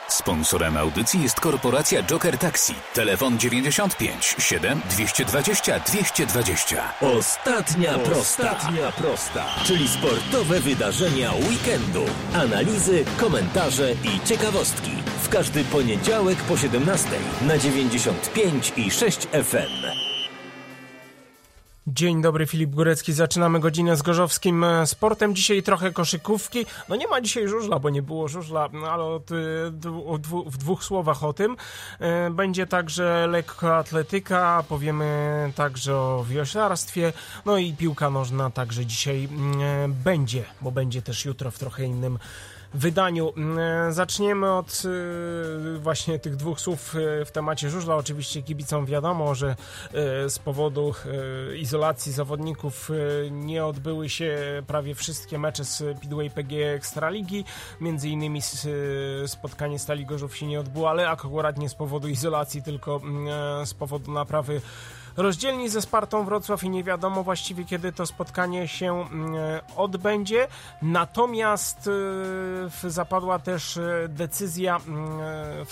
Sponsorem audycji jest korporacja Joker Taxi. Telefon 95 7 220 220. Ostatnia prosta, czyli sportowe wydarzenia weekendu. Analizy, komentarze i ciekawostki. W każdy poniedziałek po 17 na 95 i 6 FM. Dzień dobry, Filip Górecki. Zaczynamy godzinę z gorzowskim sportem. Dzisiaj trochę koszykówki. No nie ma dzisiaj żużla, bo nie było żużla, ale w dwóch słowach o tym. Będzie także lekkoatletyka, powiemy także o wioślarstwie, no i piłka nożna także dzisiaj będzie, bo będzie też jutro w trochę innym wydaniu. Zaczniemy od właśnie tych dwóch słów w temacie żużla. Oczywiście kibicom wiadomo, że z powodu izolacji zawodników nie odbyły się prawie wszystkie mecze z Speedway PGE Ekstraligi. Między innymi spotkanie Stali Gorzów się nie odbyło, ale akurat nie z powodu izolacji, tylko z powodu naprawy rozdzielni ze Spartą Wrocław i nie wiadomo właściwie, kiedy to spotkanie się odbędzie. Natomiast zapadła też decyzja w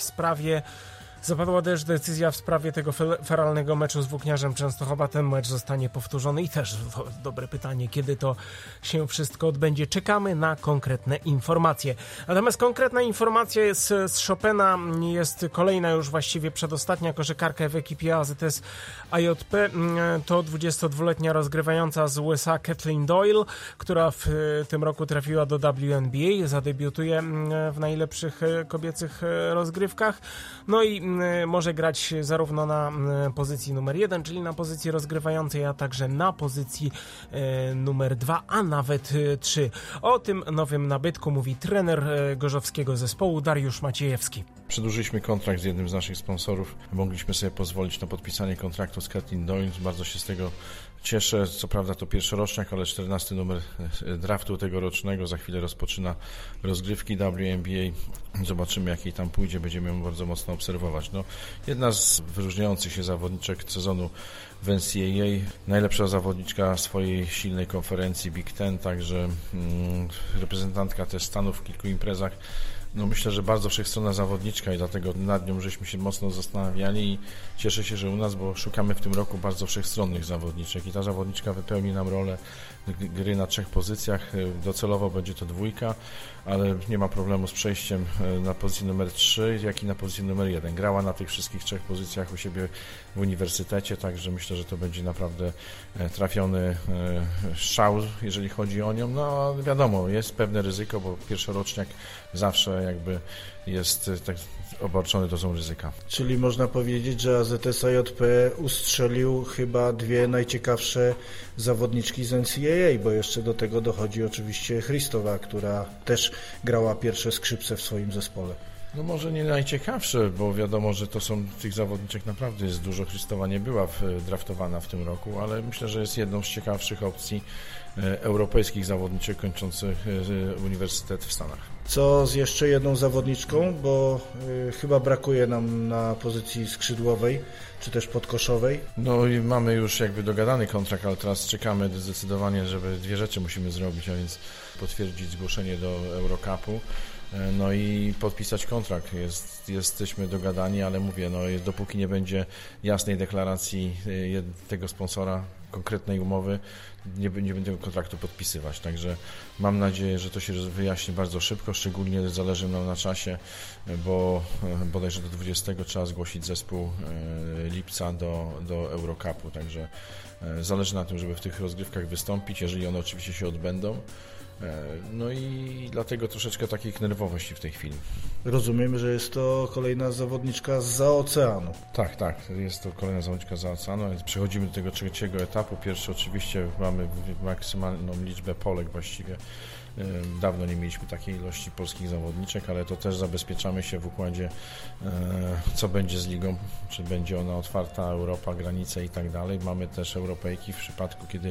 sprawie tego feralnego meczu z Włókniarzem Częstochowa. Ten mecz zostanie powtórzony i też dobre pytanie, kiedy to się wszystko odbędzie. Czekamy na konkretne informacje. Natomiast konkretna informacja jest z Chopina, jest kolejna już właściwie przedostatnia koszykarka w ekipie AZS AJP. To 22-letnia rozgrywająca z USA Kathleen Doyle, która w tym roku trafiła do WNBA, zadebiutuje w najlepszych kobiecych rozgrywkach. No i może grać zarówno na pozycji numer 1, czyli na pozycji rozgrywającej, a także na pozycji numer 2, a nawet 3. O tym nowym nabytku mówi trener gorzowskiego zespołu Dariusz Maciejewski. Przedłużyliśmy kontrakt z jednym z naszych sponsorów. Mogliśmy sobie pozwolić na podpisanie kontraktu z Kathleen Doyle. Bardzo się z tego cieszę. Co prawda to pierwszoroczniak, ale 14 numer draftu tegorocznego. Za chwilę rozpoczyna rozgrywki WNBA. Zobaczymy, jak jej tam pójdzie. Będziemy ją bardzo mocno obserwować. No, jedna z wyróżniających się zawodniczek sezonu w NCAA. Najlepsza zawodniczka swojej silnej konferencji Big Ten, także reprezentantka też Stanów w kilku imprezach. No myślę, że bardzo wszechstronna zawodniczka i dlatego nad nią żeśmy się mocno zastanawiali i cieszę się, że u nas, bo szukamy w tym roku bardzo wszechstronnych zawodniczek i ta zawodniczka wypełni nam rolę gry na 3 pozycjach. Docelowo będzie to 2, ale nie ma problemu z przejściem na pozycję numer 3, jak i na pozycję numer 1. Grała na tych wszystkich 3 pozycjach u siebie w uniwersytecie, także myślę, że to będzie naprawdę trafiony strzał, jeżeli chodzi o nią. No wiadomo, jest pewne ryzyko, bo pierwszoroczniak zawsze jakby jest tak obarczony dozą ryzyka. Czyli można powiedzieć, że AZS AJP ustrzelił chyba 2 najciekawsze zawodniczki z NCAA, bo jeszcze do tego dochodzi oczywiście Chrystowa, która też grała pierwsze skrzypce w swoim zespole. No może nie najciekawsze, bo wiadomo, że to są tych zawodniczek naprawdę jest dużo. Chrystowa nie była draftowana w tym roku, ale myślę, że jest jedną z ciekawszych opcji europejskich zawodniczek kończących uniwersytet w Stanach. Co z jeszcze jedną zawodniczką, bo chyba brakuje nam na pozycji skrzydłowej, czy też podkoszowej. No i mamy już jakby dogadany kontrakt, ale teraz czekamy zdecydowanie, żeby 2 rzeczy musimy zrobić, a więc potwierdzić zgłoszenie do Eurocupu, no i podpisać kontrakt. Jesteśmy dogadani, ale mówię, no dopóki nie będzie jasnej deklaracji tego sponsora, konkretnej umowy, nie będę tego kontraktu podpisywać. Także mam nadzieję, że to się wyjaśni bardzo szybko, szczególnie zależy nam na czasie, bo bodajże do 20 trzeba zgłosić zespół lipca do Eurocupu. Także zależy na tym, żeby w tych rozgrywkach wystąpić, jeżeli one oczywiście się odbędą. No i dlatego troszeczkę takich nerwowości w tej chwili. Rozumiem, że jest to kolejna zawodniczka zza oceanu. Tak, jest to kolejna zawodniczka zza oceanu, więc przechodzimy do tego 3. etapu. Pierwszy oczywiście mamy maksymalną liczbę Polek właściwie. Dawno nie mieliśmy takiej ilości polskich zawodniczek, ale to też zabezpieczamy się w układzie, co będzie z ligą, czy będzie ona otwarta, Europa, granice i tak dalej. Mamy też Europejki w przypadku, kiedy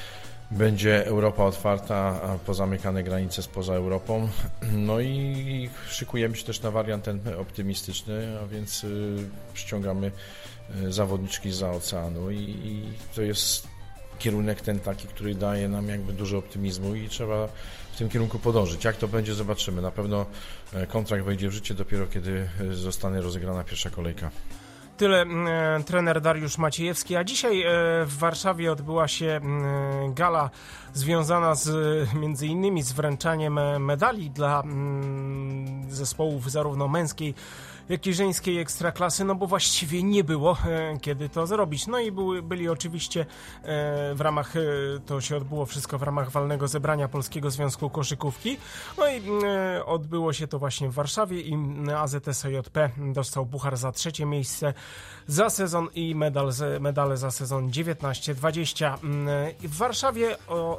będzie Europa otwarta, a pozamykane granice spoza Europą. No i szykujemy się też na wariant ten optymistyczny, a więc ściągamy zawodniczki zza oceanu i to jest kierunek ten taki, który daje nam jakby dużo optymizmu i trzeba w tym kierunku podążyć. Jak to będzie, zobaczymy. Na pewno kontrakt wejdzie w życie dopiero, kiedy zostanie rozegrana pierwsza kolejka. Tyle trener Dariusz Maciejewski, a dzisiaj w Warszawie odbyła się gala związana między innymi z wręczaniem medali dla zespołów zarówno męskiej, jak i żeńskiej ekstraklasy, no bo właściwie nie było kiedy to zrobić. No i byli oczywiście w ramach, to się odbyło wszystko w ramach walnego zebrania Polskiego Związku Koszykówki. No i odbyło się to właśnie w Warszawie i AZS-JP dostał puchar za 3. miejsce za sezon i medale za sezon 19-20. W Warszawie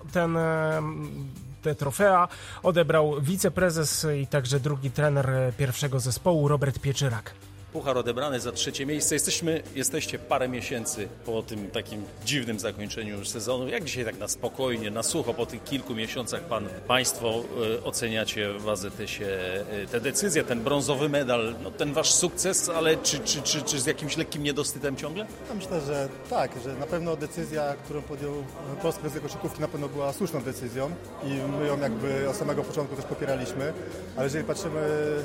te trofea odebrał wiceprezes i także drugi trener pierwszego zespołu Robert Pieczyrak. Puchar odebrany za 3. miejsce. Jesteście parę miesięcy po tym takim dziwnym zakończeniu już sezonu. Jak dzisiaj tak na spokojnie, na sucho, po tych kilku miesiącach Państwo oceniacie w AZS-ie te decyzje, ten brązowy medal, no ten wasz sukces, ale czy z jakimś lekkim niedosytem ciągle? Ja myślę, że tak, że na pewno decyzja, którą podjął Polski Związek Koszykówki, na pewno była słuszną decyzją i my ją jakby od samego początku też popieraliśmy, ale jeżeli patrzymy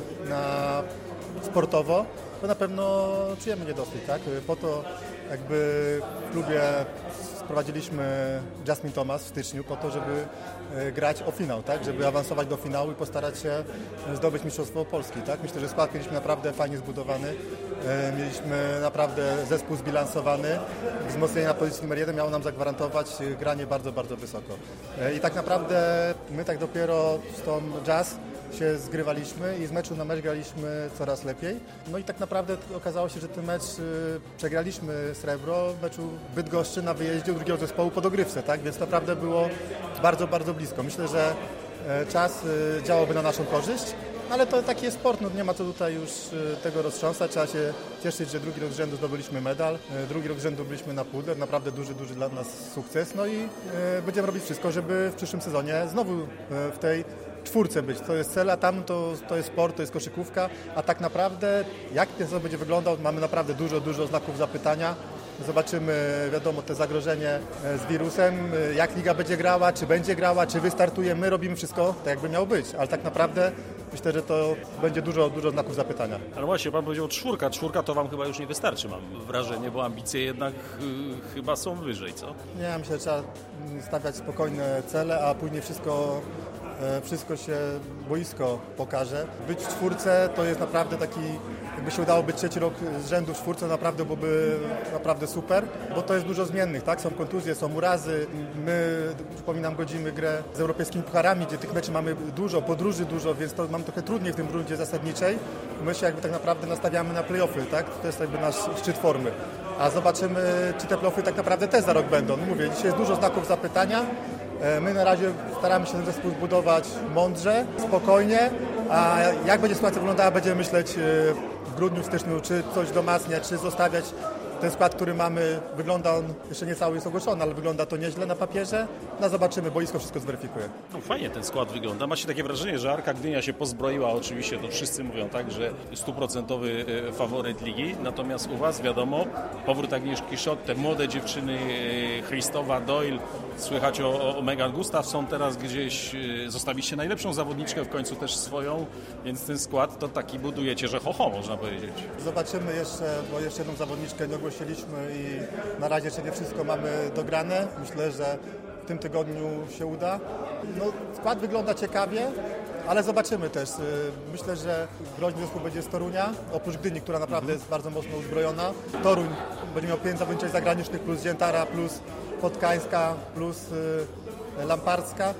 na sportowo, to na pewno czujemy niedosyt, tak? Po to jakby w klubie sprowadziliśmy Jasmine Thomas w styczniu po to, żeby grać o finał, tak? Żeby awansować do finału i postarać się zdobyć Mistrzostwo Polski, tak? Myślę, że skład mieliśmy naprawdę fajnie zbudowany, mieliśmy naprawdę zespół zbilansowany, wzmocnienie na pozycji numer 1 miało nam zagwarantować granie bardzo, bardzo wysoko. I tak naprawdę my tak dopiero z tą Jazz się zgrywaliśmy i z meczu na mecz graliśmy coraz lepiej. No i tak naprawdę okazało się, że ten mecz przegraliśmy srebro w meczu Bydgoszczy na wyjeździe u drugiego zespołu po dogrywce, tak? Więc naprawdę było bardzo, bardzo blisko. Myślę, że czas działałby na naszą korzyść, ale to taki jest sport, no nie ma co tutaj już tego roztrząsać. Trzeba się cieszyć, że drugi rok z rzędu zdobyliśmy medal, drugi rok z rzędu byliśmy na pudle, naprawdę duży dla nas sukces. No i będziemy robić wszystko, żeby w przyszłym sezonie znowu w tej czwórce być. To jest cel, a tam to jest sport, to jest koszykówka, a tak naprawdę jak ten sezon będzie wyglądał, mamy naprawdę dużo znaków zapytania. Zobaczymy, wiadomo, te zagrożenie z wirusem, jak liga będzie grała, czy wystartuje. My robimy wszystko tak, jakby miało być, ale tak naprawdę myślę, że to będzie dużo znaków zapytania. Ale właśnie, pan powiedział czwórka to wam chyba już nie wystarczy, mam wrażenie, bo ambicje jednak chyba są wyżej, co? Nie, myślę, że trzeba stawiać spokojne cele, a później wszystko się boisko pokaże. Być w czwórce to jest naprawdę taki, jakby się udało być 3. rok z rzędu w czwórce, naprawdę byłoby naprawdę super, bo to jest dużo zmiennych, tak? Są kontuzje, są urazy. My, przypominam, godzimy grę z europejskimi pucharami, gdzie tych meczy mamy dużo, podróży dużo, więc to mam trochę trudniej w tym rundzie zasadniczej. My się jakby tak naprawdę nastawiamy na play-offy, tak? To jest jakby nasz szczyt formy. A zobaczymy, czy te play-offy tak naprawdę też za rok będą. Mówię, dzisiaj jest dużo znaków zapytania. My na razie staramy się ten zespół zbudować mądrze, spokojnie, a jak będzie sytuacja wyglądała, będziemy myśleć w grudniu, w styczniu, czy coś domacniać, czy zostawiać ten skład, który mamy. Wygląda on, jeszcze nie cały jest ogłoszony, ale wygląda to nieźle na papierze. No zobaczymy, boisko wszystko zweryfikuje. No fajnie ten skład wygląda. Ma się takie wrażenie, że Arka Gdynia się pozbroiła, oczywiście to wszyscy mówią tak, że 100% faworyt ligi. Natomiast u was wiadomo, powrót Agnieszki Szot, te młode dziewczyny Christowa, Doyle, słychać o Megan Gustafson teraz gdzieś, zostawiliście najlepszą zawodniczkę w końcu też swoją, więc ten skład to taki budujecie, że można powiedzieć. Zobaczymy jeszcze, bo jeszcze jedną zawodniczkę nie ogłosiliśmy i na razie jeszcze nie wszystko mamy dograne. Myślę, że w tym tygodniu się uda. No, skład wygląda ciekawie, ale zobaczymy też. Myślę, że groźny zespół będzie z Torunia, oprócz Gdyni, która naprawdę jest bardzo mocno uzbrojona. Toruń będzie miał 5 zawodniczek zagranicznych, plus Ziętara, plus Podkańska, plus Lamparska,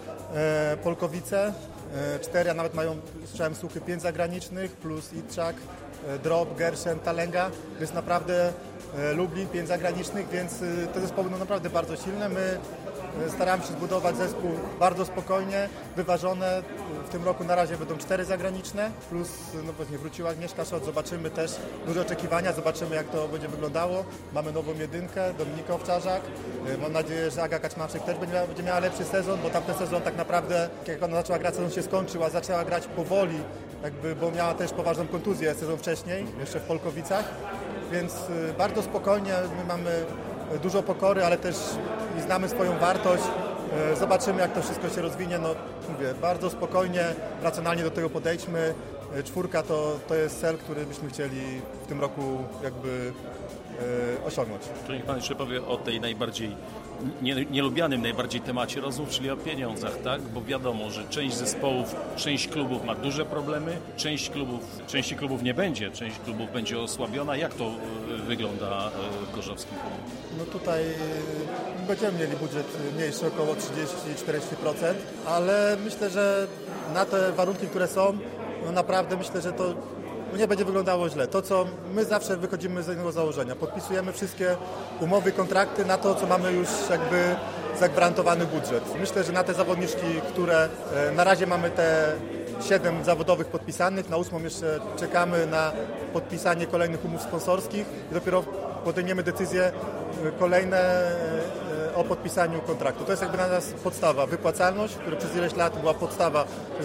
Polkowice. 4, a nawet mają, słyszałem słuchy, 5 zagranicznych, plus Itrzak, Drop, Gerschen, Talenga, więc naprawdę Lublin, 5 zagranicznych, więc te zespoły będą naprawdę bardzo silne. My staramy się zbudować zespół bardzo spokojnie, wyważone. W tym roku na razie będą 4 zagraniczne, plus no właśnie wróciła Agnieszka Szot, zobaczymy też, duże oczekiwania, zobaczymy jak to będzie wyglądało. Mamy nową jedynkę, Dominika Owczarzak. Mam nadzieję, że Aga Kaczmarczyk też będzie miała lepszy sezon, bo tamten sezon tak naprawdę, jak ona zaczęła grać, sezon się skończył, a zaczęła grać powoli, jakby, bo miała też poważną kontuzję sezon wcześniej, jeszcze w Polkowicach. Więc bardzo spokojnie, my mamy dużo pokory, ale też i znamy swoją wartość. Zobaczymy, jak to wszystko się rozwinie. No, mówię, bardzo spokojnie, racjonalnie do tego podejdźmy. 4 to jest cel, który byśmy chcieli w tym roku jakby osiągnąć. To niech Pan jeszcze powie o tej najbardziej nielubianym najbardziej temacie rozmów, czyli o pieniądzach, tak? Bo wiadomo, że część zespołów, część klubów ma duże problemy, części klubów nie będzie, część klubów będzie osłabiona. Jak to wygląda w gorzowskim klubie? No tutaj będziemy mieli budżet mniejszy, około 30-40%, ale myślę, że na te warunki, które są, no naprawdę myślę, że to nie będzie wyglądało źle. To, co my zawsze wychodzimy z jednego założenia. Podpisujemy wszystkie umowy, kontrakty na to, co mamy już jakby zagwarantowany budżet. Myślę, że na te zawodniczki, które na razie mamy te 7 zawodowych podpisanych, na 8 jeszcze czekamy na podpisanie kolejnych umów sponsorskich i dopiero podejmiemy decyzje kolejne o podpisaniu kontraktu. To jest jakby na nas podstawa. Wypłacalność, która przez ileś lat była podstawa,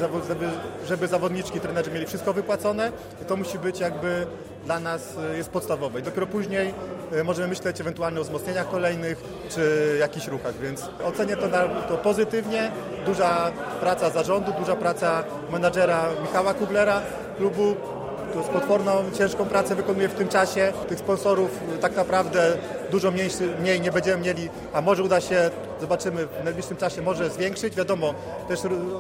żeby zawodniczki, trenerzy mieli wszystko wypłacone. I to musi być jakby dla nas jest podstawowe. I dopiero później możemy myśleć ewentualnie o wzmocnieniach kolejnych czy jakichś ruchach. Więc ocenię to pozytywnie. Duża praca zarządu, duża praca menadżera Michała Kuglera klubu. Z potworną, ciężką pracę wykonuje w tym czasie. Tych sponsorów tak naprawdę dużo mniej nie będziemy mieli, a może uda się, zobaczymy, w najbliższym czasie może zwiększyć. Wiadomo, też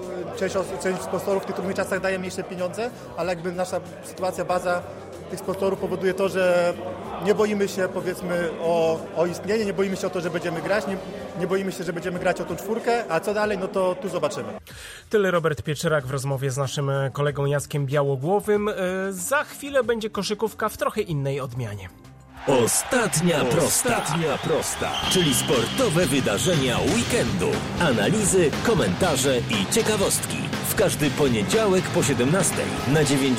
część sponsorów w tych trudnych czasach daje mniejsze pieniądze, ale jakby nasza sytuacja, baza tych sponsorów powoduje to, że nie boimy się, powiedzmy, o istnienie, nie boimy się o to, że będziemy grać, nie boimy się, że będziemy grać o tą 4, a co dalej, no to tu zobaczymy. Tyle Robert Pieczerak w rozmowie z naszym kolegą Jackiem Białogłowym. Za chwilę będzie koszykówka w trochę innej odmianie. Ostatnia prosta, czyli sportowe wydarzenia weekendu. Analizy, komentarze i ciekawostki. W każdy poniedziałek po 17 na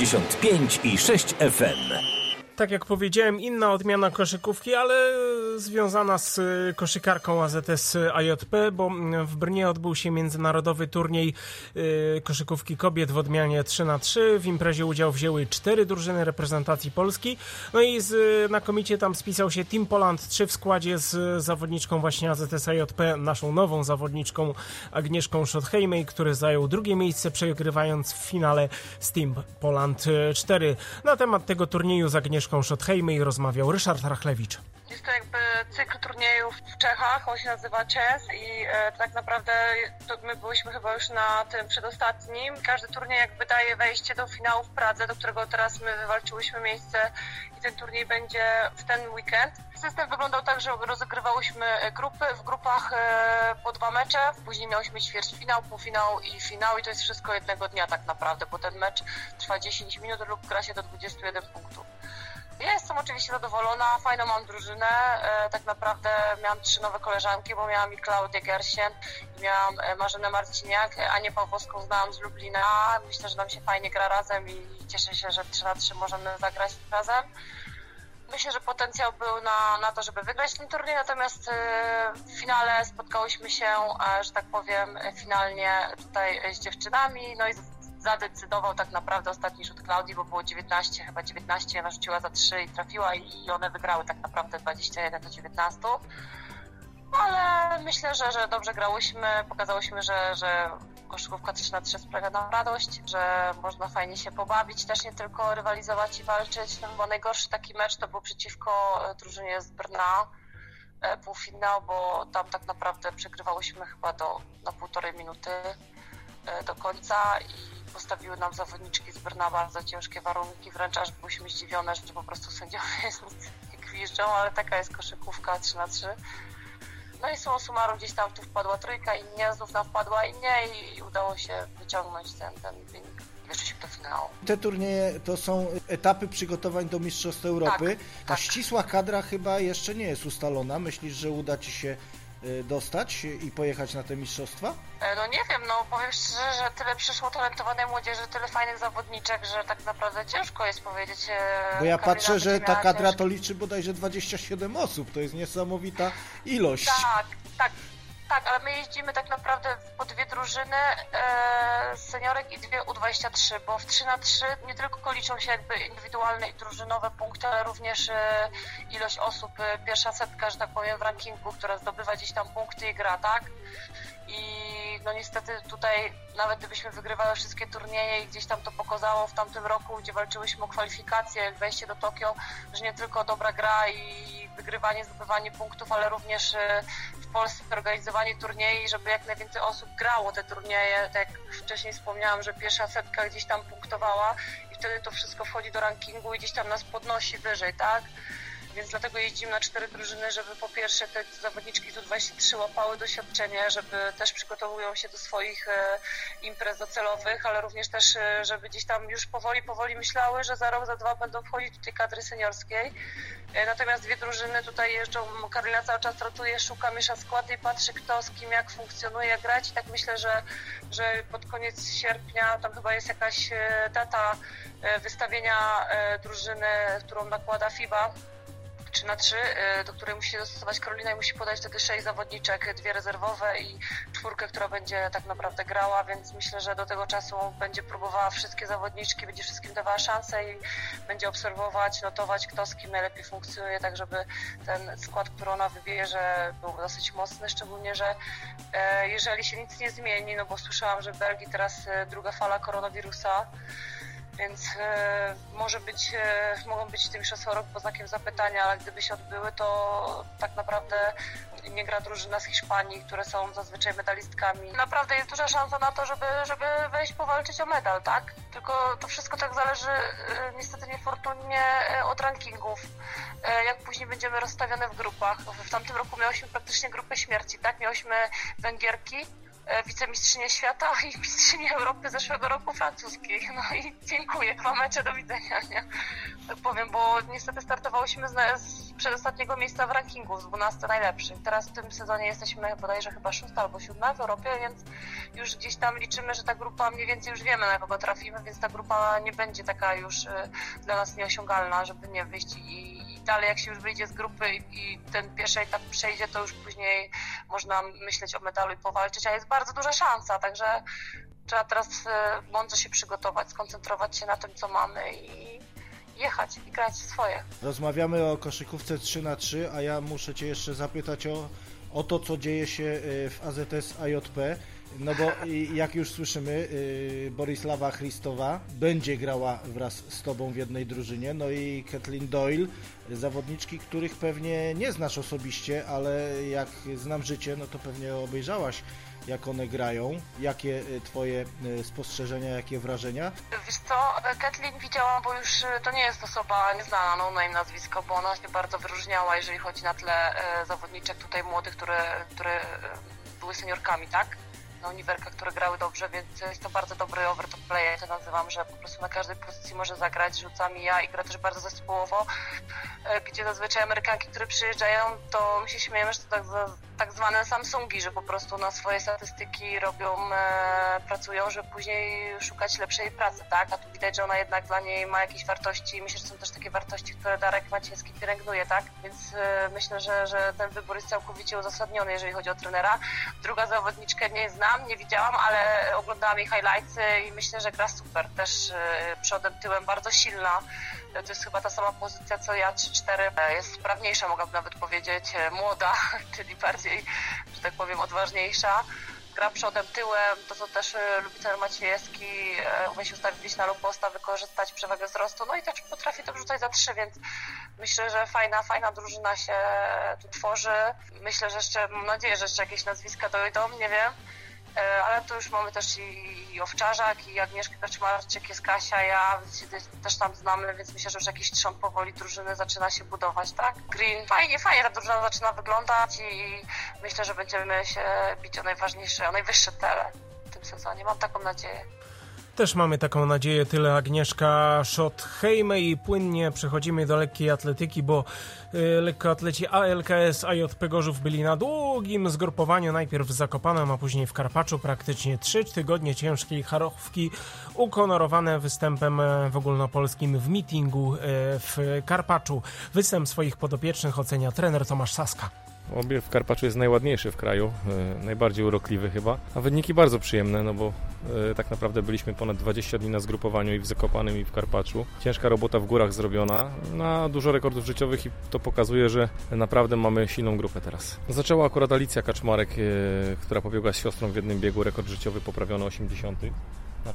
95,6 FM. Tak jak powiedziałem, inna odmiana koszykówki, ale związana z koszykarką AZS AJP, bo w Brnie odbył się międzynarodowy turniej koszykówki kobiet w odmianie 3x3. W imprezie udział wzięły 4 drużyny reprezentacji Polski. No i znakomicie tam spisał się Team Poland 3 w składzie z zawodniczką właśnie AZS AJP, naszą nową zawodniczką Agnieszką Schothejmej, który zajął 2. miejsce, przegrywając w finale z Team Poland 4. Na temat tego turnieju z Agnieszką Schothejmej rozmawiał Ryszard Rachlewicz. Jest to jakby cykl turniejów w Czechach, on się nazywa CES i tak naprawdę my byliśmy chyba już na tym przedostatnim. Każdy turniej jakby daje wejście do finału w Pradze, do którego teraz my wywalczyłyśmy miejsce i ten turniej będzie w ten weekend. System wyglądał tak, że rozegrywałyśmy grupy, w grupach po 2 mecze, później miałyśmy ćwierćfinał, półfinał i finał i to jest wszystko jednego dnia tak naprawdę, bo ten mecz trwa 10 minut lub gra się do 21 punktów. Ja jestem oczywiście zadowolona, fajną mam drużynę, tak naprawdę miałam 3 nowe koleżanki, bo miałam i Klaudię Gersien, miałam Marzenę Marciniak, Anię Pawłowską znałam z Lublina, myślę, że nam się fajnie gra razem i cieszę się, że 3x3 możemy zagrać razem. Myślę, że potencjał był na to, żeby wygrać ten turniej, natomiast w finale spotkałyśmy się, że tak powiem, finalnie tutaj z dziewczynami, no i zadecydował tak naprawdę ostatni rzut Klaudii, bo było 19, ona rzuciła za 3 i trafiła i one wygrały tak naprawdę 21-19. Ale myślę, że dobrze grałyśmy, pokazałyśmy, że koszykówka 3x3 sprawia nam radość, że można fajnie się pobawić, też nie tylko rywalizować i walczyć. No, bo najgorszy taki mecz to był przeciwko drużynie z Brna, półfinał, bo tam tak naprawdę przegrywałyśmy chyba na 1,5 minuty do końca i postawiły nam zawodniczki z Brna bardzo ciężkie warunki, wręcz aż byłyśmy zdziwione, że po prostu sędziowie nie gwiżdżą, ale taka jest koszykówka 3x3. No i summa summarum gdzieś tam tu wpadła 3 i nie, znów nam wpadła i nie i udało się wyciągnąć ten wynik. Weszliśmy do finału. Te turnieje to są etapy przygotowań do Mistrzostw Europy. Ta ścisła kadra chyba jeszcze nie jest ustalona. Myślisz, że uda Ci się dostać i pojechać na te mistrzostwa? No nie wiem, powiem szczerze, że tyle przyszło talentowanej młodzieży, tyle fajnych zawodniczek, że tak naprawdę ciężko jest powiedzieć. Bo ja patrzę, że ta kadra to liczy bodajże 27 osób, to jest niesamowita ilość. Tak. Tak, ale my jeździmy tak naprawdę po 2 drużyny seniorek i 2 U23, bo w 3x3 nie tylko liczą się jakby indywidualne i drużynowe punkty, ale również ilość osób, pierwsza setka, że tak powiem, w rankingu, która zdobywa gdzieś tam punkty i gra, tak? I no niestety tutaj nawet gdybyśmy wygrywały wszystkie turnieje i gdzieś tam to pokazało w tamtym roku, gdzie walczyłyśmy o kwalifikacje, wejście do Tokio, że nie tylko dobra gra i wygrywanie, zdobywanie punktów, ale również w Polsce organizowanie turniejów, żeby jak najwięcej osób grało te turnieje, tak jak wcześniej wspomniałam, że pierwsza setka gdzieś tam punktowała i wtedy to wszystko wchodzi do rankingu i gdzieś tam nas podnosi wyżej, tak? Więc dlatego jeździmy na 4 drużyny, żeby po pierwsze te zawodniczki z U23 łapały doświadczenie, żeby też przygotowują się do swoich imprez docelowych, ale również też, żeby gdzieś tam już powoli myślały, że za rok, za 2 będą wchodzić do tej kadry seniorskiej. Natomiast 2 drużyny tutaj jeżdżą, Karolina cały czas rotuje, szuka, miesza składy i patrzy, kto z kim, jak funkcjonuje, jak grać. I tak myślę, że pod koniec sierpnia tam chyba jest jakaś data wystawienia drużyny, którą nakłada FIBA, 3x3, do której musi się dostosować Karolina i musi podać wtedy 6 zawodniczek, 2 rezerwowe i 4, która będzie tak naprawdę grała, więc myślę, że do tego czasu będzie próbowała wszystkie zawodniczki, będzie wszystkim dawała szansę i będzie obserwować, notować, kto z kim najlepiej funkcjonuje, tak żeby ten skład, który ona wybierze, był dosyć mocny, szczególnie, że jeżeli się nic nie zmieni, no bo słyszałam, że w Belgii teraz druga fala koronawirusa, więc mogą być te mistrzostwa roku pod znakiem zapytania, ale gdyby się odbyły, to tak naprawdę nie gra drużyna z Hiszpanii, które są zazwyczaj medalistkami. Naprawdę jest duża szansa na to, żeby wejść powalczyć o medal, tak? Tylko to wszystko tak zależy niestety niefortunnie od rankingów, jak później będziemy rozstawione w grupach. W tamtym roku miałyśmy praktycznie grupę śmierci, tak? Miałyśmy Węgierki, wicemistrzynię świata i mistrzynię Europy zeszłego roku francuskiej. No i dziękuję, 2 mecze, do widzenia, nie? Tak powiem, bo niestety startowałyśmy z przedostatniego miejsca w rankingu, z 12 najlepszych. Teraz w tym sezonie jesteśmy bodajże chyba 6 albo 7 w Europie, więc już gdzieś tam liczymy, że ta grupa, mniej więcej już wiemy, na kogo trafimy, więc ta grupa nie będzie taka już dla nas nieosiągalna, żeby nie wyjść i dalej jak się już wyjdzie z grupy i ten pierwszy etap przejdzie, to już później można myśleć o medalu i powalczyć, a jest bardzo duża szansa, także trzeba teraz mądrze się przygotować, skoncentrować się na tym, co mamy i jechać i grać swoje. Rozmawiamy o koszykówce 3x3, a ja muszę Cię jeszcze zapytać o to, co dzieje się w AZS AJP. No bo jak już słyszymy, Borisława Chrystowa będzie grała wraz z Tobą w jednej drużynie, no i Kathleen Doyle, zawodniczki, których pewnie nie znasz osobiście, ale jak znam życie, no to pewnie obejrzałaś, jak one grają. Jakie Twoje spostrzeżenia, jakie wrażenia? Wiesz co, Kathleen widziałam, bo już to nie jest osoba nieznana, no name nazwisko, bo ona się bardzo wyróżniała, jeżeli chodzi na tle zawodniczek tutaj młodych, które były seniorkami, tak? Na uniwerkach, które grały dobrze, więc jest to bardzo dobry overtop player, to nazywam, że po prostu na każdej pozycji może zagrać, rzuca mija i gra też bardzo zespołowo, gdzie zazwyczaj Amerykanki, które przyjeżdżają, to my się śmiejemy, że to tak zwane Samsungi, że po prostu na swoje statystyki robią, pracują, żeby później szukać lepszej pracy, tak? A tu widać, że ona jednak dla niej ma jakieś wartości i myślę, że są też takie wartości, które Darek Maciejski pielęgnuje, tak? Więc myślę, że ten wybór jest całkowicie uzasadniony, jeżeli chodzi o trenera. Druga zawodniczkę nie znam, nie widziałam, ale oglądałam jej highlightsy i myślę, że gra super. Też przodem, tyłem bardzo silna. To jest chyba ta sama pozycja, co ja, 3-4. Jest sprawniejsza, mogłabym nawet powiedzieć, młoda, czyli bardziej, że tak powiem, odważniejsza. Gra przodem, tyłem, to co też lubi trener Maciejewski, umie się ustawić gdzieś na luposta, wykorzystać przewagę wzrostu, no i też potrafi to wrzucać za 3, więc myślę, że fajna drużyna się tu tworzy. Myślę, że jeszcze, mam nadzieję, że jeszcze jakieś nazwiska dojdą, nie wiem. Ale tu już mamy też i Owczarzak, i Agnieszkę Kaczmarczyk, jest Kasia, ja, więc się też tam znamy, więc myślę, że już jakiś trzon powoli drużyny zaczyna się budować, tak? Green, fajnie ta drużyna zaczyna wyglądać i myślę, że będziemy się bić o najwyższe cele w tym sezonie, mam taką nadzieję. Też mamy taką nadzieję, tyle Agnieszka Schott-Heime i płynnie przechodzimy do lekkiej atletyki, bo lekkoatleci ALKS AJP Gorzów byli na długim zgrupowaniu, najpierw w Zakopanem, a później w Karpaczu, praktycznie 3 tygodnie ciężkiej charówki, ukonorowane występem w ogólnopolskim w meetingu w Karpaczu. Występ swoich podopiecznych ocenia trener Tomasz Saska. Obieg w Karpaczu jest najładniejszy w kraju, najbardziej urokliwy chyba, a wyniki bardzo przyjemne, no bo tak naprawdę byliśmy ponad 20 dni na zgrupowaniu i w Zakopanem, i w Karpaczu. Ciężka robota w górach zrobiona, na dużo rekordów życiowych i to pokazuje, że naprawdę mamy silną grupę teraz. Zaczęła akurat Alicja Kaczmarek, która pobiegła z siostrą w jednym biegu, rekord życiowy poprawiony 80 na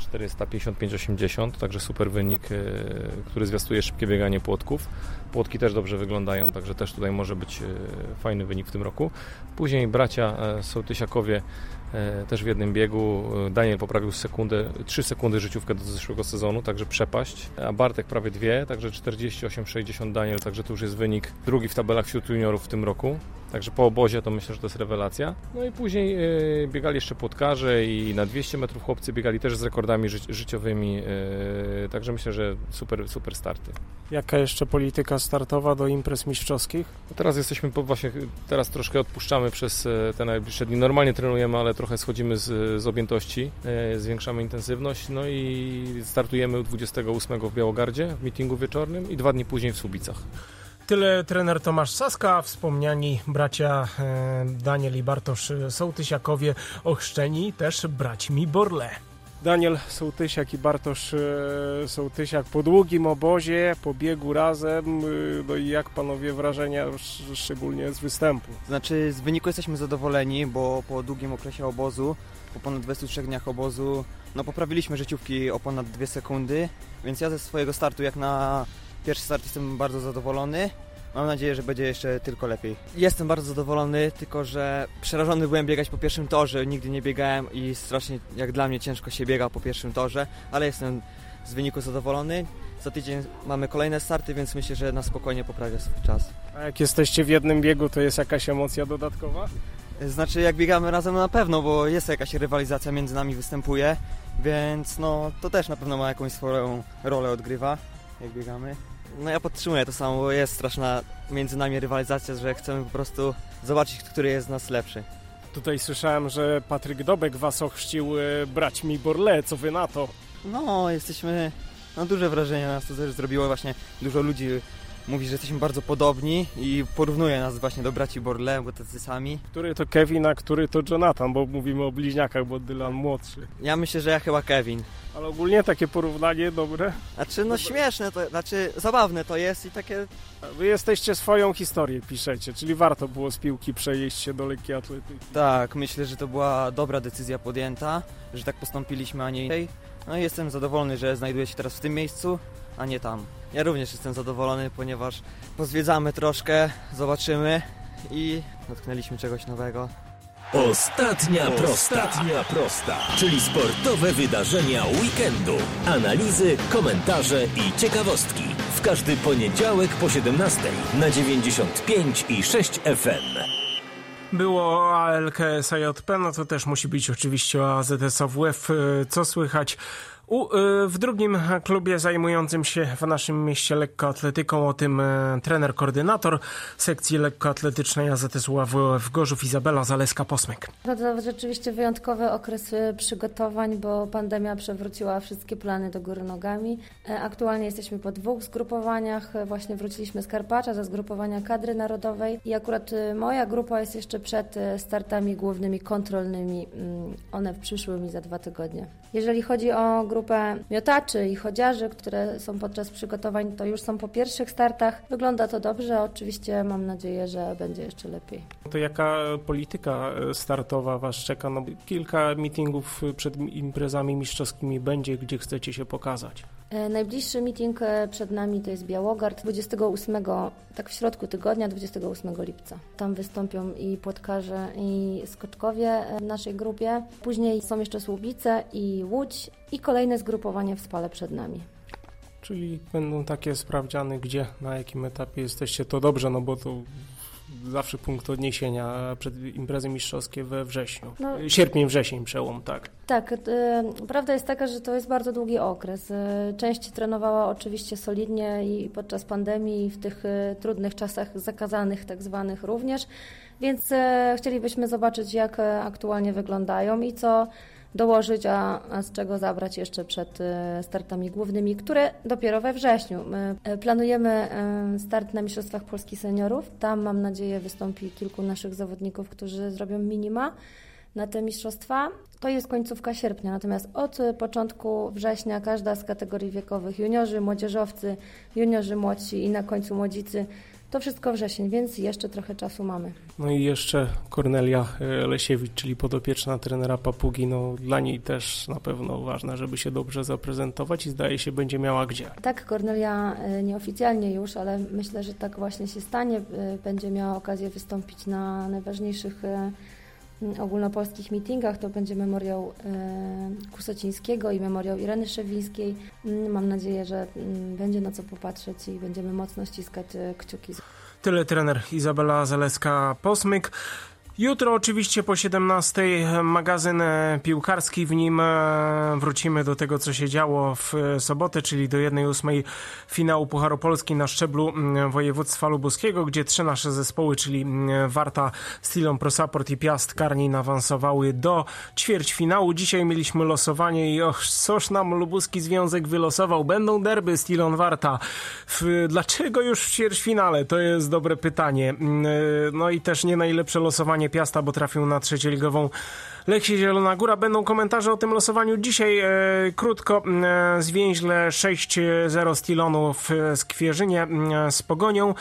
455,80, także super wynik, który zwiastuje szybkie bieganie płotków. Płotki też dobrze wyglądają, także też tutaj może być fajny wynik w tym roku. Później bracia Sołtysiakowie też w jednym biegu. Daniel poprawił 3 sekundy życiówkę do zeszłego sezonu, także przepaść, a Bartek prawie 2, także 48,60 Daniel, także to już jest wynik drugi w tabelach wśród juniorów w tym roku. Także po obozie to myślę, że to jest rewelacja. No i później biegali jeszcze płotkarze i na 200 metrów chłopcy biegali też z rekordami życiowymi. Także myślę, że super starty. Jaka jeszcze polityka startowa do imprez mistrzowskich? No teraz jesteśmy, teraz troszkę odpuszczamy przez te najbliższe dni. Normalnie trenujemy, ale trochę schodzimy z objętości, zwiększamy intensywność. No i startujemy 28 w Białogardzie w meetingu wieczornym i 2 dni później w Słubicach. Tyle trener Tomasz Saska, wspomniani bracia Daniel i Bartosz Sołtysiakowie, ochrzczeni też braćmi Borle. Daniel Sołtysiak i Bartosz Sołtysiak po długim obozie, po biegu razem, no i jak panowie wrażenia, szczególnie z występu? Znaczy z wyniku jesteśmy zadowoleni, bo po długim okresie obozu, po ponad 23 dniach obozu, no poprawiliśmy życiówki o ponad 2 sekundy, więc ja ze swojego startu jak na pierwszy start jestem bardzo zadowolony. Mam nadzieję, że będzie jeszcze tylko lepiej. Jestem bardzo zadowolony, tylko że przerażony byłem biegać po pierwszym torze. Nigdy nie biegałem i strasznie, jak dla mnie, ciężko się biega po pierwszym torze, ale jestem z wyniku zadowolony. Za tydzień mamy kolejne starty, więc myślę, że na spokojnie poprawię swój czas. A jak jesteście w jednym biegu, to jest jakaś emocja dodatkowa? Znaczy, jak biegamy razem na pewno, bo jest jakaś rywalizacja między nami występuje, więc no to też na pewno ma jakąś swoją rolę odgrywa, jak biegamy. No ja podtrzymuję to samo, bo jest straszna między nami rywalizacja, że chcemy po prostu zobaczyć, który jest z nas lepszy. Tutaj słyszałem, że Patryk Dobek was ochrzcił braćmi Borle, co wy na to? No, jesteśmy, duże wrażenie na nas to też zrobiło, właśnie dużo ludzi mówi, że jesteśmy bardzo podobni i porównuje nas właśnie do braci Borle, bo tacy sami. Który to Kevin, a który to Jonathan, bo mówimy o bliźniakach, bo Dylan młodszy. Ja myślę, że ja chyba Kevin. Ale ogólnie takie porównanie dobre? Znaczy, śmieszne to, zabawne to jest i takie... Wy jesteście swoją historię, piszecie, czyli warto było z piłki przejeść się do lekkiej atletyki. Tak, myślę, że to była dobra decyzja podjęta, że tak postąpiliśmy, a nie inaczej. No i jestem zadowolony, że znajduję się teraz w tym miejscu, a nie tam. Ja również jestem zadowolony, ponieważ pozwiedzamy troszkę, zobaczymy i dotknęliśmy czegoś nowego. Ostatnia prosta, czyli sportowe wydarzenia weekendu. Analizy, komentarze i ciekawostki. W każdy poniedziałek po 17 na 95,6 FM. Było ALK SAJP, no to też musi być oczywiście o AZS AWF. Co słychać w drugim klubie zajmującym się w naszym mieście lekkoatletyką? O tym trener-koordynator sekcji lekkoatletycznej AZS AWF Gorzów Izabela Zaleska-Posmek. To rzeczywiście wyjątkowy okres przygotowań, bo pandemia przewróciła wszystkie plany do góry nogami. Aktualnie jesteśmy po 2 zgrupowaniach. Właśnie wróciliśmy z Karpacza, ze zgrupowania kadry narodowej i akurat moja grupa jest jeszcze przed startami głównymi kontrolnymi. One przyszły mi za 2 tygodnie. Jeżeli chodzi o grupę miotaczy i chodziarzy, które są podczas przygotowań, to już są po pierwszych startach. Wygląda to dobrze, oczywiście mam nadzieję, że będzie jeszcze lepiej. To jaka polityka startowa Was czeka? No, kilka meetingów przed imprezami mistrzowskimi będzie, gdzie chcecie się pokazać. Najbliższy meeting przed nami to jest Białogard 28, tak w środku tygodnia, 28 lipca. Tam wystąpią i płotkarze, i skoczkowie w naszej grupie. Później są jeszcze Słubice i Łódź i kolejne zgrupowanie w Spale przed nami. Czyli będą takie sprawdziany, gdzie, na jakim etapie jesteście. To dobrze, no bo to zawsze punkt odniesienia przed imprezy mistrzowskie we wrześniu. Sierpień-wrzesień przełom, tak. Tak, prawda jest taka, że to jest bardzo długi okres. Część trenowała oczywiście solidnie i podczas pandemii, i w tych trudnych czasach zakazanych tak zwanych również, więc chcielibyśmy zobaczyć, jak aktualnie wyglądają i co dołożyć, a z czego zabrać jeszcze przed startami głównymi, które dopiero we wrześniu. My planujemy start na Mistrzostwach Polski Seniorów. Tam mam nadzieję wystąpi kilku naszych zawodników, którzy zrobią minima na te mistrzostwa. To jest końcówka sierpnia, natomiast od początku września każda z kategorii wiekowych, juniorzy, młodzieżowcy, juniorzy młodsi i na końcu młodzicy, to wszystko wrzesień, więc jeszcze trochę czasu mamy. No i jeszcze Kornelia Lesiewicz, czyli podopieczna trenera Papugi, no dla niej też na pewno ważne, żeby się dobrze zaprezentować i zdaje się będzie miała gdzie. Tak, Kornelia nieoficjalnie już, ale myślę, że tak właśnie się stanie. Będzie miała okazję wystąpić na najważniejszych ogólnopolskich meetingach. To będzie memoriał Kusocińskiego i memoriał Ireny Szewińskiej. Mam nadzieję, że będzie na co popatrzeć i będziemy mocno ściskać kciuki. Tyle trener Izabela Zaleska-Posmyk. Jutro oczywiście po 17:00 magazyn piłkarski, w nim wrócimy do tego, co się działo w sobotę, czyli do 1/8 finału Pucharu Polski na szczeblu województwa lubuskiego, gdzie 3 nasze zespoły, czyli Warta, Stilon Pro Support i Piast Karnin awansowały do ćwierćfinału. Dzisiaj mieliśmy losowanie i coż nam lubuski związek wylosował. Będą derby Stilon Warta. Dlaczego już w ćwierćfinale? To jest dobre pytanie. No i też nie najlepsze losowanie Piasta, bo trafił na trzecioligową Lechię Zielona Góra. Będą komentarze o tym losowaniu dzisiaj. Krótko, zwięźle 6-0 Stilonu w Skwierzynie z Pogonią.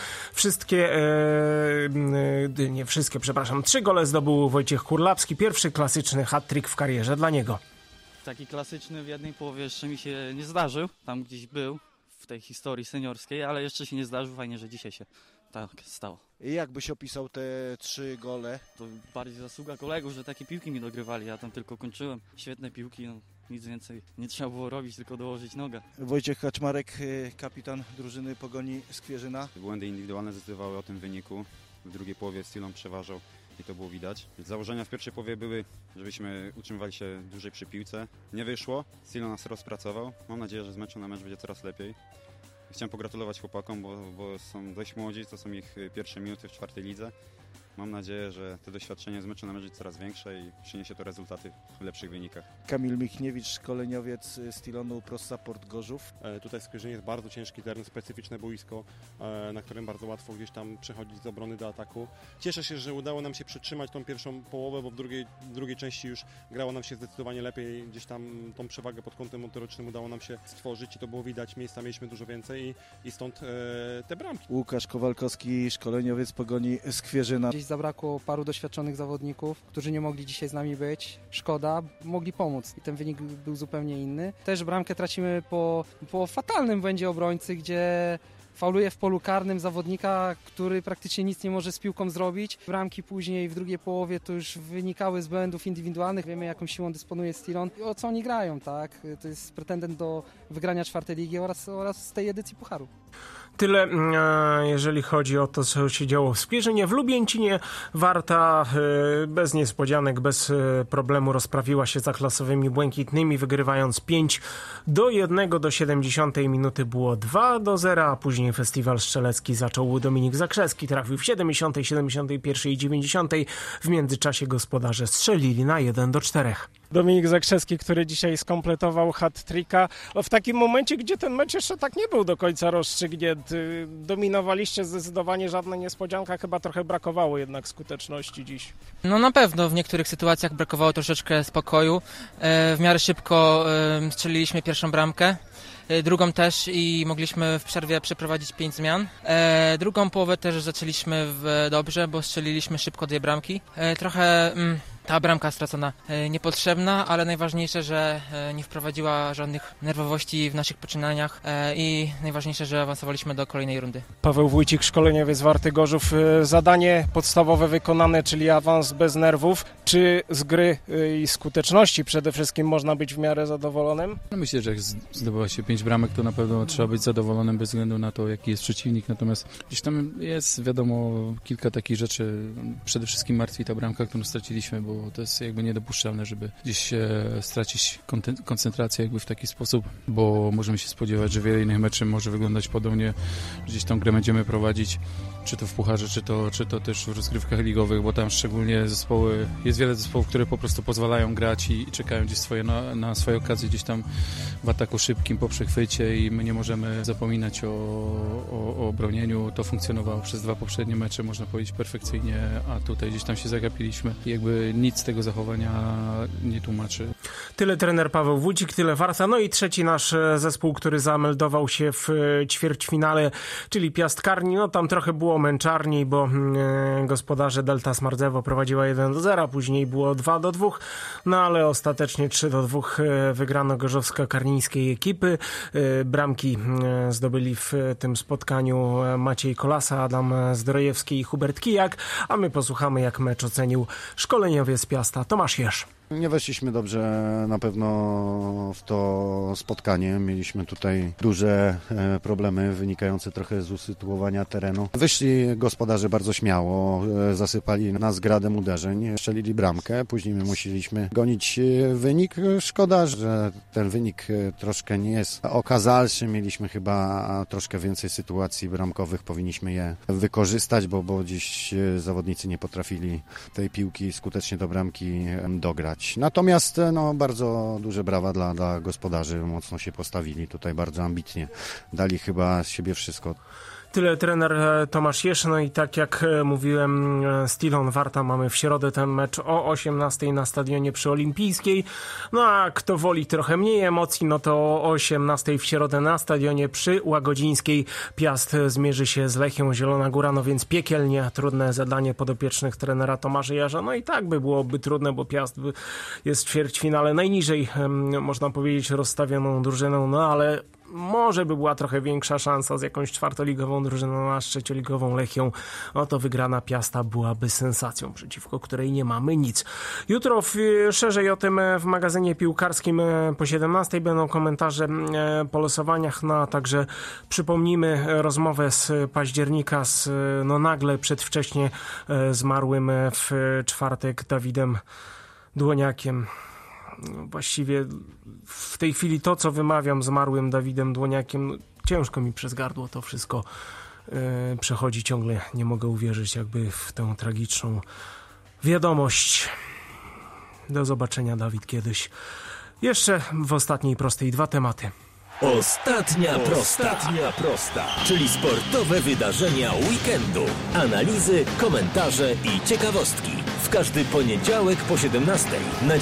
3 gole zdobył Wojciech Kurlapski. Pierwszy klasyczny hat-trick w karierze dla niego. Taki klasyczny w jednej połowie jeszcze mi się nie zdarzył. Tam gdzieś był w tej historii seniorskiej, ale jeszcze się nie zdarzył. Fajnie, że dzisiaj się tak stało. I jak byś opisał te 3 gole? To bardziej zasługa kolegów, że takie piłki mi dogrywali. Ja tam tylko kończyłem. Świetne piłki, no, nic więcej nie trzeba było robić, tylko dołożyć nogę. Wojciech Kaczmarek, kapitan drużyny Pogoni Skwierzyna. Błędy indywidualne zdecydowały o tym wyniku. W drugiej połowie Stilon przeważał i to było widać. Założenia w pierwszej połowie były, żebyśmy utrzymywali się dłużej przy piłce. Nie wyszło. Stilon nas rozpracował. Mam nadzieję, że z meczu na mecz będzie coraz lepiej. Chciałem pogratulować chłopakom, bo są dość młodzi, to są ich pierwsze minuty w 4. lidze. Mam nadzieję, że to doświadczenie z meczu na mecz jest coraz większe i przyniesie to rezultaty w lepszych wynikach. Kamil Michniewicz, szkoleniowiec Stilonu Pro Support Gorzów. Tutaj Skwierzynie jest bardzo ciężki teren, specyficzne boisko, na którym bardzo łatwo gdzieś tam przechodzić z obrony do ataku. Cieszę się, że udało nam się przytrzymać tą pierwszą połowę, bo w drugiej części już grało nam się zdecydowanie lepiej. Gdzieś tam tą przewagę pod kątem motorycznym udało nam się stworzyć i to było widać. Miejsca mieliśmy dużo więcej i stąd te bramki. Łukasz Kowalkowski, szkoleniowiec Pogoni Skwierzyna. Zabrakło paru doświadczonych zawodników, którzy nie mogli dzisiaj z nami być. Szkoda, mogli pomóc i ten wynik był zupełnie inny. Też bramkę tracimy po fatalnym błędzie obrońcy, gdzie fauluje w polu karnym zawodnika, który praktycznie nic nie może z piłką zrobić. Bramki później w drugiej połowie to już wynikały z błędów indywidualnych. Wiemy, jaką siłą dysponuje Stilon i o co oni grają, tak? To jest pretendent do wygrania 4. ligi oraz z tej edycji Pucharu. Tyle, jeżeli chodzi o to, co się działo w Skwierzynie. W Lubięcinie Warta bez niespodzianek, bez problemu rozprawiła się z zaklasowymi Błękitnymi, wygrywając 5-1. Do 70 minuty było 2-0, a później festiwal strzelecki zaczął Dominik Zakrzewski. Trafił w 70, 71 i 90. W międzyczasie gospodarze strzelili na 1-4. Dominik Zakrzewski, który dzisiaj skompletował hat-tricka w takim momencie, gdzie ten mecz jeszcze tak nie był do końca rozstrzygnięty. Dominowaliście zdecydowanie, żadna niespodzianka, chyba trochę brakowało jednak skuteczności dziś. No na pewno w niektórych sytuacjach brakowało troszeczkę spokoju. W miarę szybko strzeliliśmy pierwszą bramkę. Drugą też i mogliśmy w przerwie przeprowadzić 5 zmian. Drugą połowę też zaczęliśmy dobrze, bo strzeliliśmy szybko 2 bramki. Trochę ta bramka stracona niepotrzebna, ale najważniejsze, że nie wprowadziła żadnych nerwowości w naszych poczynaniach i najważniejsze, że awansowaliśmy do kolejnej rundy. Paweł Wójcik, szkoleniowiec Warty Gorzów. Zadanie podstawowe wykonane, czyli awans bez nerwów. Czy z gry i skuteczności przede wszystkim można być w miarę zadowolonym? Myślę, że jak zdobywa się 5 bramek, to na pewno trzeba być zadowolonym bez względu na to, jaki jest przeciwnik. Natomiast gdzieś tam jest, wiadomo, kilka takich rzeczy. Przede wszystkim martwi ta bramka, którą straciliśmy, bo bo to jest jakby niedopuszczalne, żeby gdzieś stracić koncentrację jakby w taki sposób, bo możemy się spodziewać, że wiele innych meczy może wyglądać podobnie, gdzieś tą grę będziemy prowadzić, czy to w pucharze, czy to też w rozgrywkach ligowych, bo tam szczególnie jest wiele zespołów, które po prostu pozwalają grać i czekają gdzieś na swoje okazje gdzieś tam w ataku szybkim po przechwycie i my nie możemy zapominać o bronieniu. To funkcjonowało przez 2 poprzednie mecze, można powiedzieć perfekcyjnie, a tutaj gdzieś tam się zagapiliśmy i jakby nic z tego zachowania nie tłumaczy. Tyle trener Paweł Wójcik, tyle Warta. No i trzeci nasz zespół, który zameldował się w ćwierćfinale, czyli Piast Karni. No tam trochę było męczarniej, bo gospodarze Delta Smardzewo prowadziła 1-0, później było 2-2, no ale ostatecznie 3-2 wygrano gorzowsko-karnińskiej ekipy. Bramki zdobyli w tym spotkaniu Maciej Kolasa, Adam Zdrojewski i Hubert Kijak, a my posłuchamy, jak mecz ocenił szkoleniowiec Piasta Tomasz Jerz. Nie weszliśmy dobrze na pewno w to spotkanie. Mieliśmy tutaj duże problemy wynikające trochę z usytuowania terenu. Wyszli gospodarze bardzo śmiało, zasypali nas gradem uderzeń, strzelili bramkę, później my musieliśmy gonić wynik. Szkoda, że ten wynik troszkę nie jest okazalszy. Mieliśmy chyba troszkę więcej sytuacji bramkowych, powinniśmy je wykorzystać, bo dziś zawodnicy nie potrafili tej piłki skutecznie do bramki dograć. Natomiast bardzo duże brawa dla gospodarzy, mocno się postawili tutaj, bardzo ambitnie, dali chyba z siebie wszystko. Tyle trener Tomasz Jerz. No i tak jak mówiłem, Stilon Warta mamy w środę ten mecz o 18 na stadionie przy Olimpijskiej. No a kto woli trochę mniej emocji, no to o 18 w środę na stadionie przy Łagodzińskiej Piast zmierzy się z Lechią Zielona Góra, no więc piekielnie trudne zadanie podopiecznych trenera Tomasza Jerza. No i tak byłoby trudne, bo Piast jest w ćwierćfinale najniżej, można powiedzieć, rozstawioną drużyną, no ale może by była trochę większa szansa z jakąś czwartoligową drużyną, a z trzecioligową Lechią. To wygrana Piasta byłaby sensacją, przeciwko której nie mamy nic. Jutro szerzej o tym w magazynie piłkarskim po 17 będą komentarze po losowaniach, no a także przypomnimy rozmowę z października z nagle przedwcześnie zmarłym w czwartek Dawidem Dłoniakiem. Właściwie w tej chwili to, co wymawiam, zmarłym Dawidem Dłoniakiem, ciężko mi przez gardło to wszystko przechodzi. Ciągle nie mogę uwierzyć jakby w tę tragiczną wiadomość. Do zobaczenia, Dawid, kiedyś. Jeszcze w ostatniej prostej 2 tematy. Ostatnia prosta, czyli sportowe wydarzenia weekendu. Analizy, komentarze i ciekawostki. W każdy poniedziałek po 17 na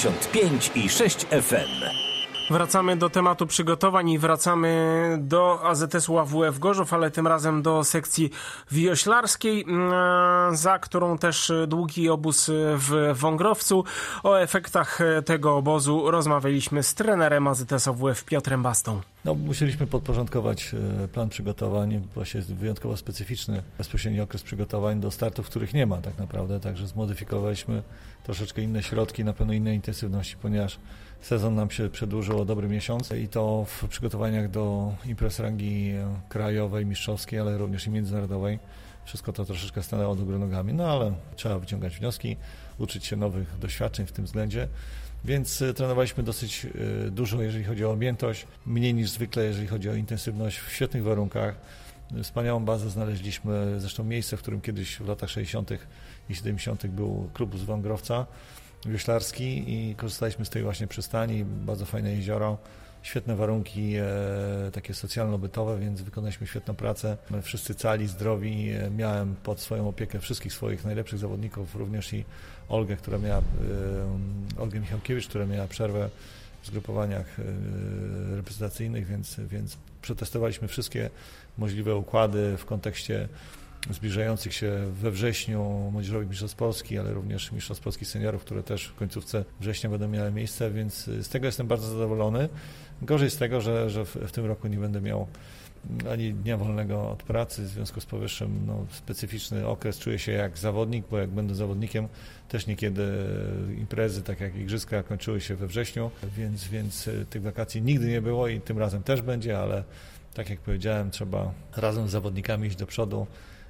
95,6 FM. Wracamy do tematu przygotowań i wracamy do AZS-u AWF Gorzów, ale tym razem do sekcji wioślarskiej, za którą też długi obóz w Wągrowcu. O efektach tego obozu rozmawialiśmy z trenerem AZS AWF Piotrem Bastą. Musieliśmy podporządkować plan przygotowań, właśnie jest wyjątkowo specyficzny bezpośredni okres przygotowań do startów, których nie ma tak naprawdę, także zmodyfikowaliśmy troszeczkę inne środki, na pewno innej intensywności, ponieważ sezon nam się przedłużył o dobry miesiąc i to w przygotowaniach do imprez rangi krajowej, mistrzowskiej, ale również i międzynarodowej. Wszystko to troszeczkę stanęło do góry nogami, ale trzeba wyciągać wnioski, uczyć się nowych doświadczeń w tym względzie. Więc trenowaliśmy dosyć dużo, jeżeli chodzi o objętość, mniej niż zwykle, jeżeli chodzi o intensywność, w świetnych warunkach. Wspaniałą bazę znaleźliśmy, zresztą miejsce, w którym kiedyś w latach 60. i 70. był klub z Wągrowca wioślarski i korzystaliśmy z tej właśnie przystani, bardzo fajne jezioro, świetne warunki takie socjalno-bytowe, więc wykonaliśmy świetną pracę. My wszyscy cali, zdrowi. Miałem pod swoją opiekę wszystkich swoich najlepszych zawodników, również i Olgę Michałkiewicz, która miała przerwę w zgrupowaniach reprezentacyjnych, więc przetestowaliśmy wszystkie możliwe układy w kontekście zbliżających się we wrześniu młodzieżowych mistrzostw Polski, ale również mistrzostw Polski seniorów, które też w końcówce września będą miały miejsce, więc z tego jestem bardzo zadowolony. Gorzej z tego, że w tym roku nie będę miał ani dnia wolnego od pracy, w związku z powyższym specyficzny okres, czuję się jak zawodnik, bo jak będę zawodnikiem, też niekiedy imprezy, tak jak igrzyska, kończyły się we wrześniu, więc tych wakacji nigdy nie było i tym razem też będzie, ale tak jak powiedziałem, trzeba razem z zawodnikami iść do przodu,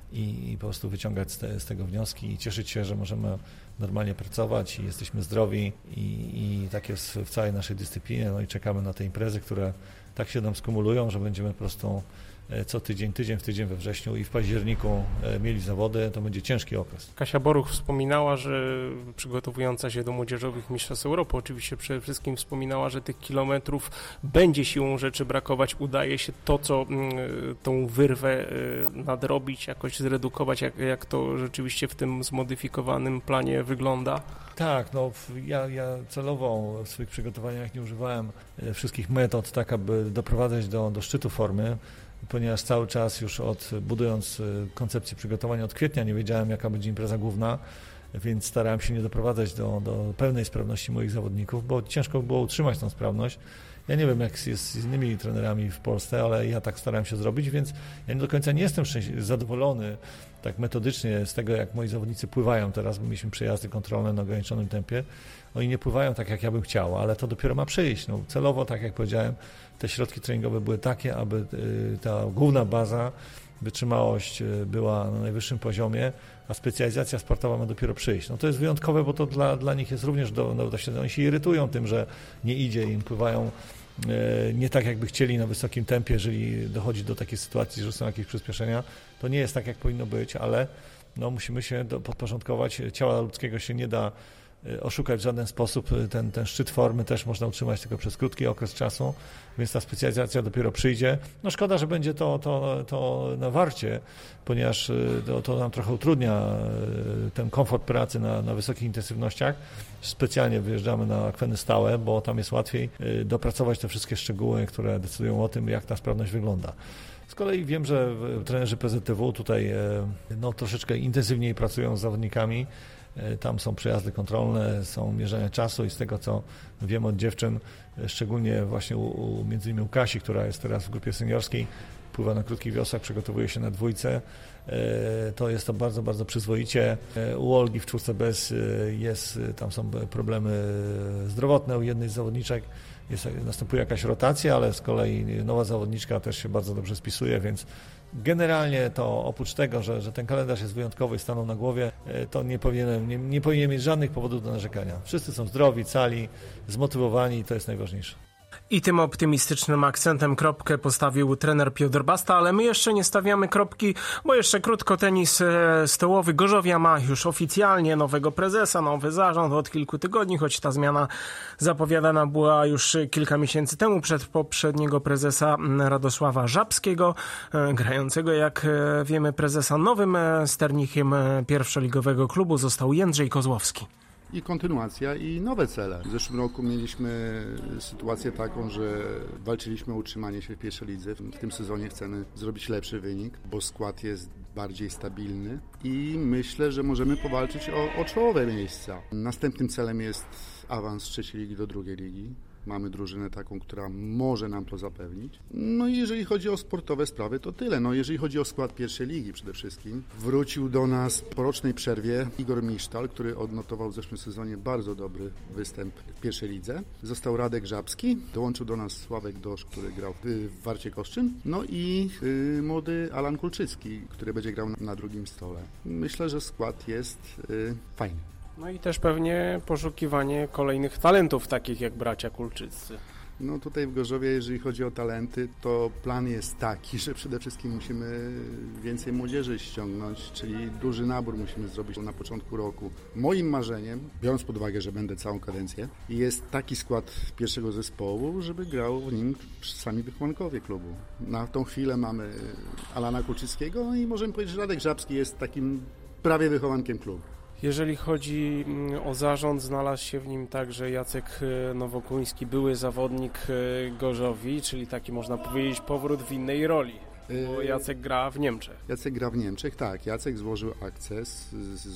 i po prostu wyciągać z tego wnioski i cieszyć się, że możemy normalnie pracować i jesteśmy zdrowi i tak jest w całej naszej dyscyplinie. No i czekamy na te imprezy, które tak się nam skumulują, że będziemy po prostu co tydzień w tydzień we wrześniu i w październiku mieli zawody, to będzie ciężki okres. Kasia Boruch wspominała, że przygotowująca się do młodzieżowych mistrzostw Europy, oczywiście przede wszystkim wspominała, że tych kilometrów będzie siłą rzeczy brakować. Udaje się to, co tą wyrwę nadrobić, jakoś zredukować, jak to rzeczywiście w tym zmodyfikowanym planie wygląda? Tak, no ja celowo w swoich przygotowaniach nie używałem wszystkich metod tak, aby doprowadzać do szczytu formy, ponieważ cały czas już budując koncepcję przygotowania od kwietnia nie wiedziałem, jaka będzie impreza główna, więc starałem się nie doprowadzać do pełnej sprawności moich zawodników, bo ciężko było utrzymać tą sprawność. Ja nie wiem, jak jest z innymi trenerami w Polsce, ale ja tak starałem się zrobić, więc ja do końca nie jestem zadowolony tak metodycznie z tego, jak moi zawodnicy pływają teraz, bo mieliśmy przejazdy kontrolne na ograniczonym tempie. Oni nie pływają tak, jak ja bym chciał, ale to dopiero ma przyjść. No, celowo, tak jak powiedziałem, te środki treningowe były takie, aby ta główna baza, wytrzymałość była na najwyższym poziomie, a specjalizacja sportowa ma dopiero przyjść. No to jest wyjątkowe, bo to dla nich jest również oni się irytują tym, że nie idzie im, pływają nie tak, jakby chcieli na wysokim tempie, jeżeli dochodzi do takiej sytuacji, że są jakieś przyspieszenia. To nie jest tak, jak powinno być, ale no, musimy się podporządkować. Ciała ludzkiego się nie da oszukać w żaden sposób. Ten szczyt formy też można utrzymać tylko przez krótki okres czasu, więc ta specjalizacja dopiero przyjdzie. No szkoda, że będzie to na warcie, ponieważ to nam trochę utrudnia ten komfort pracy na wysokich intensywnościach. Specjalnie wyjeżdżamy na akweny stałe, bo tam jest łatwiej dopracować te wszystkie szczegóły, które decydują o tym, jak ta sprawność wygląda. Z kolei wiem, że trenerzy PZTW tutaj troszeczkę intensywniej pracują z zawodnikami. Tam są przejazdy kontrolne, są mierzenia czasu i z tego, co wiem od dziewczyn, szczególnie właśnie między innymi u Kasi, która jest teraz w grupie seniorskiej, pływa na krótkich wiosłach, przygotowuje się na dwójce, to jest to bardzo, bardzo przyzwoicie. U Olgi w czwórce bez tam są problemy zdrowotne u jednej z zawodniczek, następuje jakaś rotacja, ale z kolei nowa zawodniczka też się bardzo dobrze spisuje, więc generalnie to oprócz tego, że ten kalendarz jest wyjątkowy i stanął na głowie, to nie powinien mieć żadnych powodów do narzekania. Wszyscy są zdrowi, cali, zmotywowani i to jest najważniejsze. I tym optymistycznym akcentem kropkę postawił trener Piotr Basta, ale my jeszcze nie stawiamy kropki, bo jeszcze krótko. Tenis stołowy Gorzowia ma już oficjalnie nowego prezesa, nowy zarząd od kilku tygodni, choć ta zmiana zapowiadana była już kilka miesięcy temu przez poprzedniego prezesa Radosława Żabskiego, grającego, jak wiemy, prezesa. Nowym sternikiem pierwszoligowego klubu został Jędrzej Kozłowski. I kontynuacja i nowe cele. W zeszłym roku mieliśmy sytuację taką, że walczyliśmy o utrzymanie się w pierwszej lidze. W tym sezonie chcemy zrobić lepszy wynik, bo skład jest bardziej stabilny i myślę, że możemy powalczyć o czołowe miejsca. Następnym celem jest awans z trzeciej ligi do drugiej ligi. Mamy drużynę taką, która może nam to zapewnić. No i jeżeli chodzi o sportowe sprawy, to tyle. No jeżeli chodzi o skład pierwszej ligi przede wszystkim, wrócił do nas po rocznej przerwie Igor Misztal, który odnotował w zeszłym sezonie bardzo dobry występ w pierwszej lidze. Został Radek Żabski, dołączył do nas Sławek Dosz, który grał w Warcie Koszczyn. No i młody Alan Kulczycki, który będzie grał na drugim stole. Myślę, że skład jest fajny. No i też pewnie poszukiwanie kolejnych talentów, takich jak bracia Kulczyccy. No tutaj w Gorzowie, jeżeli chodzi o talenty, to plan jest taki, że przede wszystkim musimy więcej młodzieży ściągnąć, czyli duży nabór musimy zrobić na początku roku. Moim marzeniem, biorąc pod uwagę, że będę całą kadencję, jest taki skład pierwszego zespołu, żeby grał w nim sami wychowankowie klubu. Na tą chwilę mamy Alana Kulczyckiego i możemy powiedzieć, że Radek Żabski jest takim prawie wychowankiem klubu. Jeżeli chodzi o zarząd, znalazł się w nim także Jacek Nowokuński, były zawodnik Gorzowi, czyli taki, można powiedzieć, powrót w innej roli. Bo Jacek gra w Niemczech. Jacek gra w Niemczech, tak. Jacek złożył akces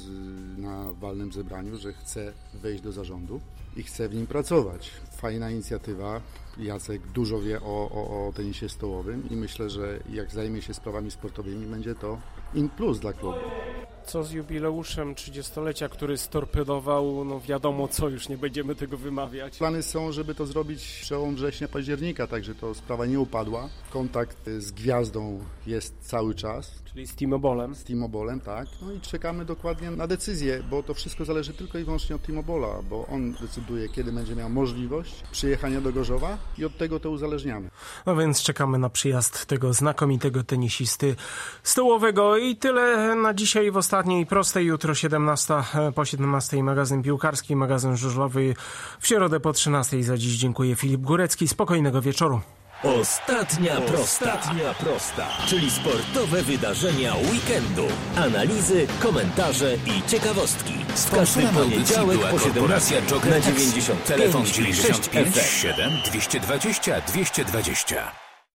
na walnym zebraniu, że chce wejść do zarządu i chce w nim pracować. Fajna inicjatywa. Jacek dużo wie o tenisie stołowym i myślę, że jak zajmie się sprawami sportowymi, będzie to in plus dla klubu. Co z jubileuszem 30-lecia, który storpedował, no wiadomo co, już nie będziemy tego wymawiać. Plany są, żeby to zrobić przełom września, października, także to sprawa nie upadła. Kontakt z gwiazdą jest cały czas. Czyli z T-Mobilem. Z T-Mobilem, tak. No i czekamy dokładnie na decyzję, bo to wszystko zależy tylko i wyłącznie od T-Mobile'a, bo on decyduje, kiedy będzie miał możliwość przyjechania do Gorzowa i od tego to uzależniamy. No więc czekamy na przyjazd tego znakomitego tenisisty stołowego i tyle na dzisiaj w ostatniej prostej. Jutro 17 po 17 magazyn piłkarski, magazyn żużlowy w środę po 13. Za dziś dziękuję. Filip Górecki. Spokojnego wieczoru. Ostatnia prosta, czyli sportowe wydarzenia weekendu. Analizy, komentarze i ciekawostki. W każdy poniedziałek po 17 Joker na Taxi. 95 Telefon 96 95 FM. 7 220 220.